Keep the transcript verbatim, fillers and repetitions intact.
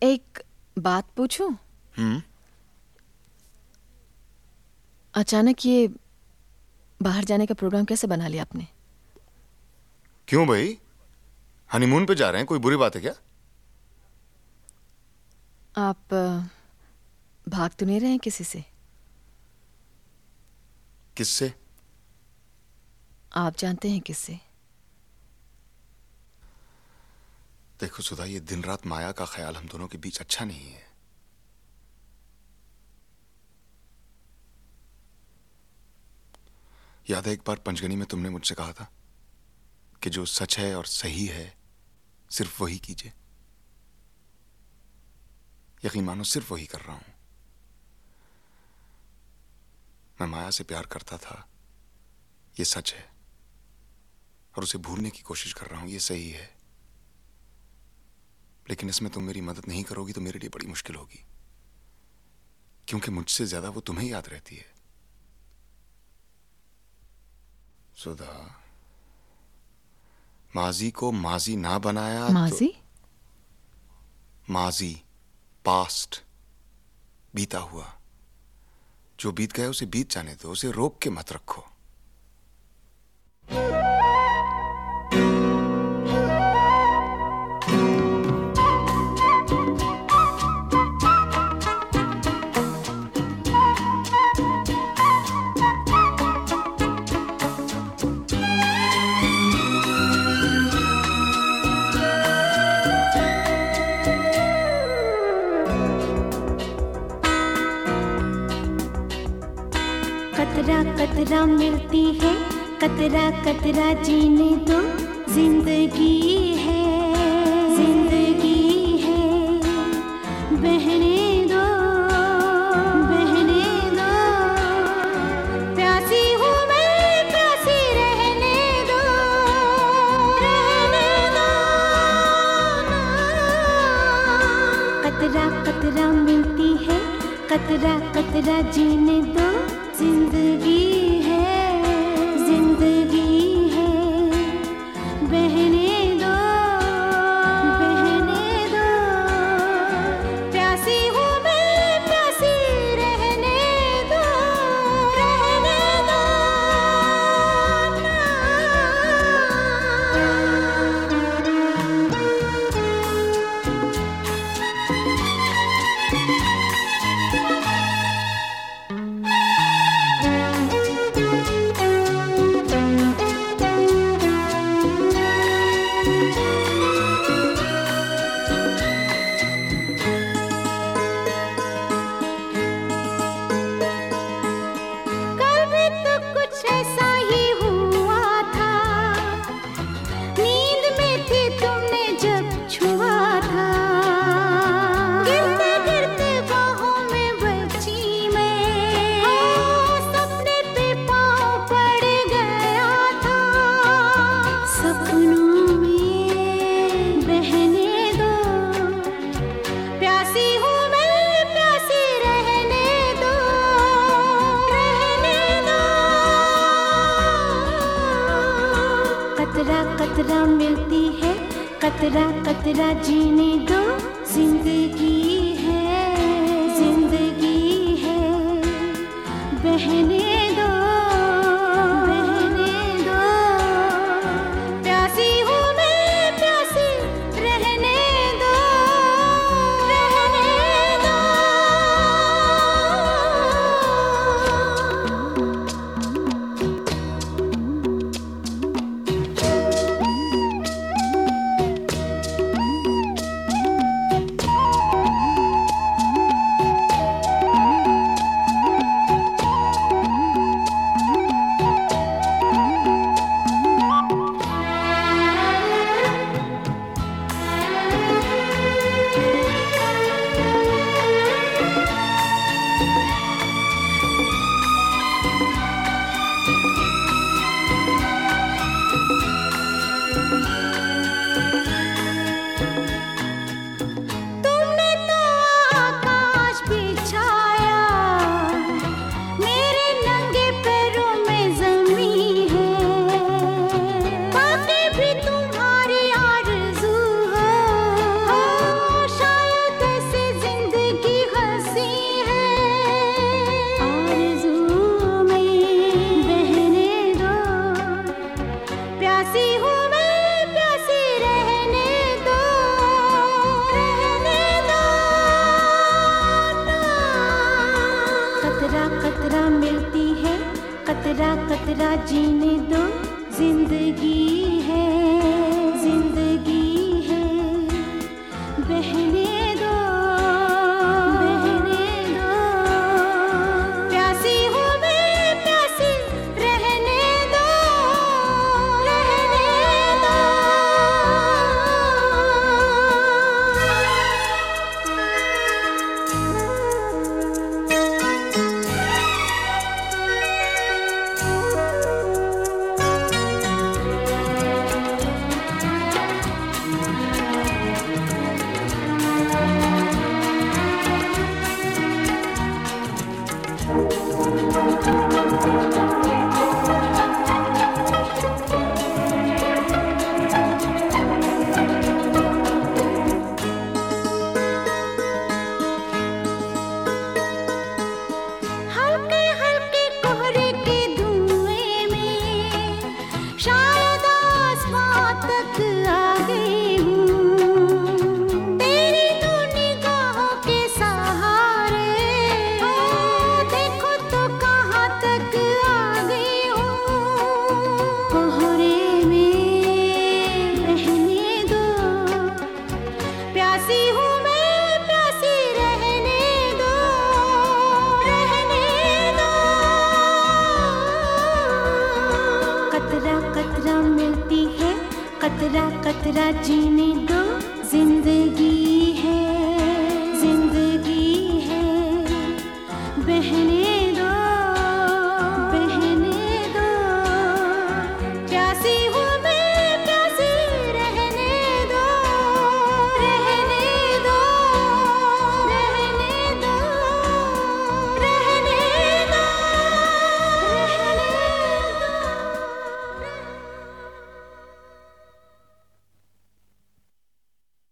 एक बात पूछूं? हम्म अचानक ये बाहर जाने का प्रोग्राम कैसे बना लिया आपने? क्यों भाई, हनीमून पे जा रहे हैं, कोई बुरी बात है क्या? आप अ, भाग तो नहीं रहे हैं किसी से? किससे? आप जानते हैं किससे? देखो सुधा, ये दिन रात माया का ख्याल हम दोनों के बीच अच्छा नहीं है। याद है एक बार पंचगनी में तुमने मुझसे कहा था कि जो सच है और सही है सिर्फ वही कीजिए। यकीन मानो सिर्फ वही कर रहा हूं। मैं माया से प्यार करता था, ये सच है, और उसे भूलने की कोशिश कर रहा हूं, ये सही है। लेकिन इसमें तुम मेरी मदद नहीं करोगी तो मेरे लिए बड़ी मुश्किल होगी, क्योंकि मुझसे ज्यादा वो तुम्हें याद रहती है। सुधा, माजी को माजी ना बनाया माजी? तो माजी, पास्ट, बीता हुआ। जो बीत गया उसे बीत जाने दो, उसे रोक के मत रखो। कतरा कतरा मिलती है, कतरा कतरा जीने दो, जिंदगी है, जिंदगी है, बहने दो, बहने दो, प्यासी हूँ मैं, प्यासी रहने दो, रहने दो। कतरा कतरा मिलती है, कतरा कतरा जीने दो, जिंदगी है, जिंदगी है, बहने दो, बहने दो, प्यासी हूँ मैं, प्यासी रहने दो, रहने दो। कतरा कतरा मिलती है, कतरा कतरा जीने दो, जिंदगी है, जिंदगी है, बहने दो, बहने दो, प्यासी हूँ मैं, प्यासी रहने दो, रहने दो। जीने दो, जिंदगी है, जिंदगी है, बहने दो, बहने दो, प्यासी हूँ मैं, प्यासी रहने दो, रहने दो। हल्के हल्के कोहरे के धुएं में शायद आसमां तक आ गई हूँ, तेरी दो निगाहों के सहारे, ओ देखो तो कहाँ तक आ गई हूँ। कोहरे में रहने दो, प्यासी हूँ मैं, प्यासी रहने दो, रहने दो। कतरा कतरा मिलती है, कतरा कतरा जीने दो, जिंदगी